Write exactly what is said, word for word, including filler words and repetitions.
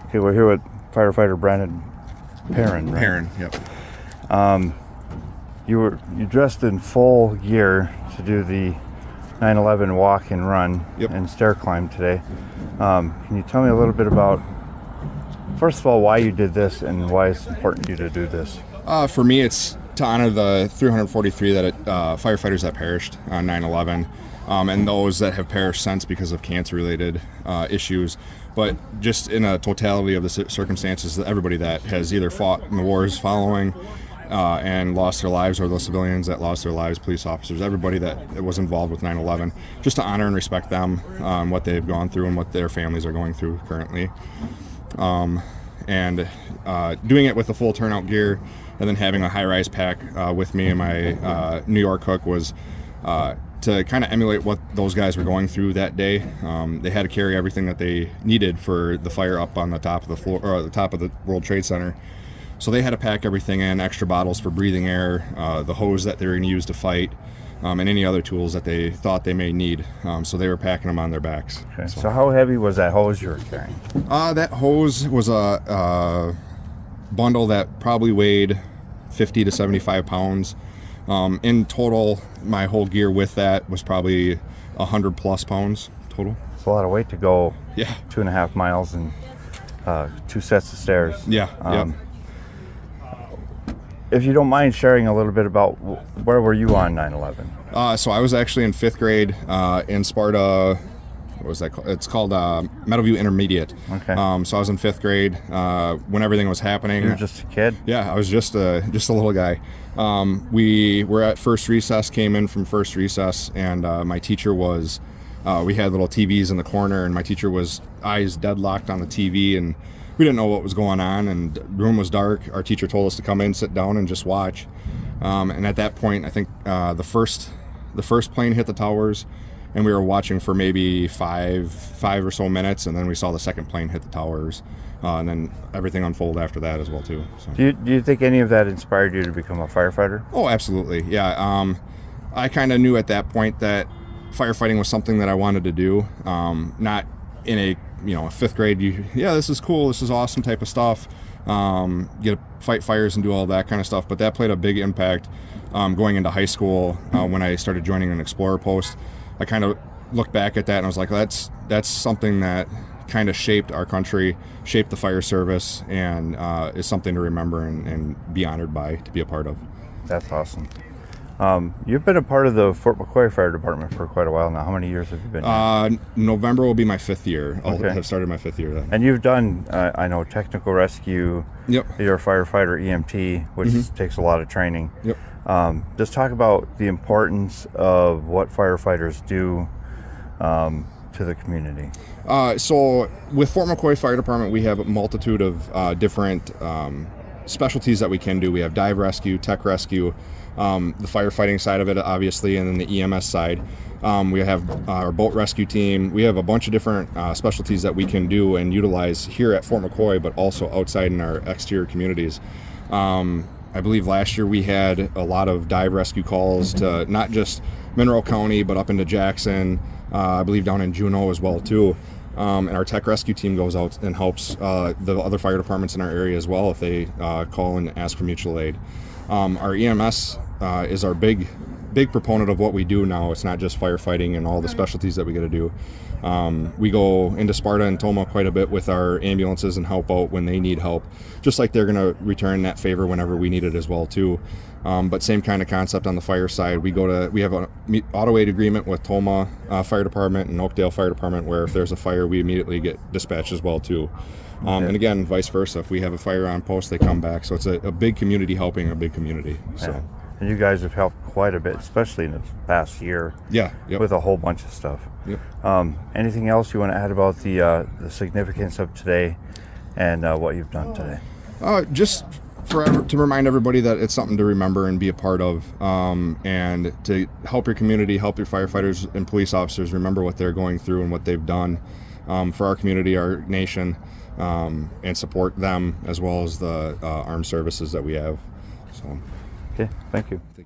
Okay, we're here with firefighter Brandon Perrin. Right? Perrin, yep. Um, you were you dressed in full gear to do the nine eleven walk and run yep. and stair climb today. Um, can you tell me a little bit about, first of all, why you did this and why it's important to you to do this? Uh, for me, it's to honor the three hundred forty-three that uh, firefighters that perished on nine eleven, um, and those that have perished since because of cancer-related uh, issues. But just in a totality of the circumstances, everybody that has either fought in the wars following uh, and lost their lives, or those civilians that lost their lives, police officers, everybody that was involved with nine eleven, just to honor and respect them, um, what they've gone through and what their families are going through currently. Um, and uh, doing it with the full turnout gear, and then having a high-rise pack uh, with me and my uh, New York hook was uh, to kind of emulate what those guys were going through that day. Um, they had to carry everything that they needed for the fire up on the top of the floor, or the top of the World Trade Center. So they had to pack everything in, extra bottles for breathing air, uh, the hose that they were going to use to fight, um, and any other tools that they thought they may need. Um, so they were packing them on their backs. Okay. So. so how heavy was that hose you were carrying? Uh, that hose was a, a bundle that probably weighed fifty to seventy-five pounds. Um, in total, my whole gear with that was probably one hundred plus pounds total. It's a lot of weight to go yeah. two and a half miles and uh, two sets of stairs. Yeah, um, yeah. If you don't mind sharing a little bit about where were you on nine eleven? Uh, so I was actually in fifth grade uh, in Sparta. What was that called? It's called uh, Meadowview Intermediate. Okay. Um, so I was in fifth grade uh, when everything was happening. You were just a kid? Yeah, I was just a just a little guy. Um, we were at first recess, came in from first recess, and uh, my teacher was. Uh, we had little T Vs in the corner, and my teacher was eyes deadlocked on the T V, and we didn't know what was going on. And the room was dark. Our teacher told us to come in, sit down, and just watch. Um, and at that point, I think uh, the first the first plane hit the towers. And we were watching for maybe five, five or so minutes, and then we saw the second plane hit the towers, uh, and then everything unfolded after that as well too. So. Do you do you think any of that inspired you to become a firefighter? Oh, absolutely, yeah. Um, I kind of knew at that point that firefighting was something that I wanted to do. Um, not in a you know fifth grade, you yeah, this is cool, this is awesome type of stuff. Um, get to fight fires and do all that kind of stuff. But that played a big impact um, going into high school uh, when I started joining an Explorer post. I kind of looked back at that and I was like, that's that's something that kind of shaped our country, shaped the fire service, and uh, is something to remember and, and be honored by, to be a part of. That's awesome. Um, you've been a part of the Fort McCoy Fire Department for quite a while now. How many years have you been here? Uh, November will be my fifth year. I'll okay. have started my fifth year then. And you've done, uh, I know, technical rescue. Yep. You're a firefighter E M T, which mm-hmm. takes a lot of training. Yep. Um, just talk about the importance of what firefighters do um, to the community. Uh, so with Fort McCoy Fire Department, we have a multitude of uh, different um, specialties that we can do. We have dive rescue, tech rescue, um, the firefighting side of it, obviously, and then the E M S side. Um, we have our boat rescue team. We have a bunch of different uh, specialties that we can do and utilize here at Fort McCoy, but also outside in our exterior communities. Um, I believe last year we had a lot of dive rescue calls to not just Mineral County, but up into Jackson, uh, I believe down in Juneau as well too. Um, and our tech rescue team goes out and helps uh, the other fire departments in our area as well if they uh, call and ask for mutual aid. Um, our E M S uh, is our big, big proponent of what we do now. It's not just firefighting and all the specialties that we get to do. Um, we go into Sparta and Tomah quite a bit with our ambulances and help out when they need help, just like they're going to return that favor whenever we need it as well too. Um, but same kind of concept on the fire side. We go to we have an auto aid agreement with Tomah uh, Fire Department and Oakdale Fire Department, where if there's a fire, we immediately get dispatched as well too. Um, okay. And again, vice versa. If we have a fire on post, they come back. So it's a, a big community helping a big community. So. Yeah. And you guys have helped quite a bit, especially in the past year. Yeah, yep. With a whole bunch of stuff. Yep. Um, anything else you want to add about the uh, the significance of today and uh, what you've done today? Uh, just forever to remind everybody that it's something to remember and be a part of, um, and to help your community, help your firefighters and police officers remember what they're going through and what they've done um, for our community, our nation, um, and support them as well as the uh, armed services that we have. So. Okay, thank you. Thank you.